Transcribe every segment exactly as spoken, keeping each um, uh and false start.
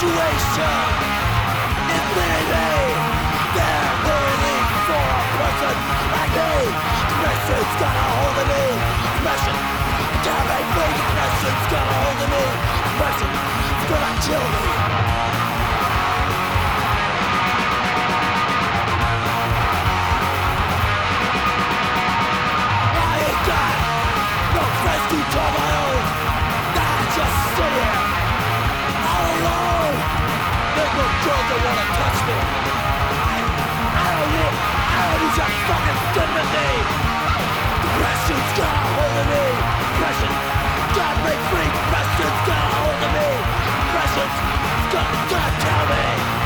situation is leading me. They're waiting for a person like me. Depression's got a hold of me. Depression can't make me. Depression's got a hold of me. Depression's gonna kill me. I ain't got no friends to call my own. I just sit here all alone. There's no girls that wanna touch me. I, I don't need, I don't need your fucking sympathy. Depression's got a hold of me. Depression can't break free. Depression's got a hold of me. Depression's gonna, gonna kill me.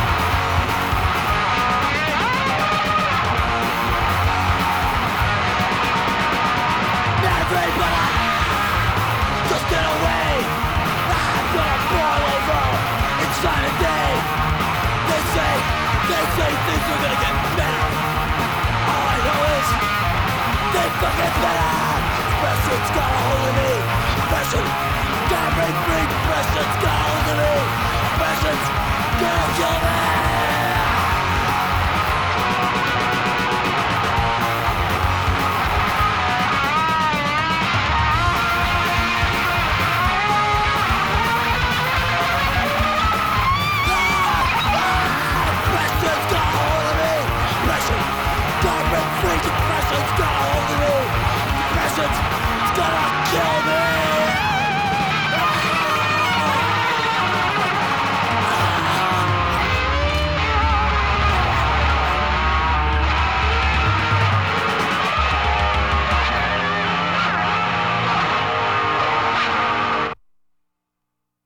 Everybody, just get away. I'm gonna boil over inside a day. They say, they say things are gonna get better. All I know is they fucking better. Depression's got a hold of me. Depression can't break free. Depression's got a hold of me.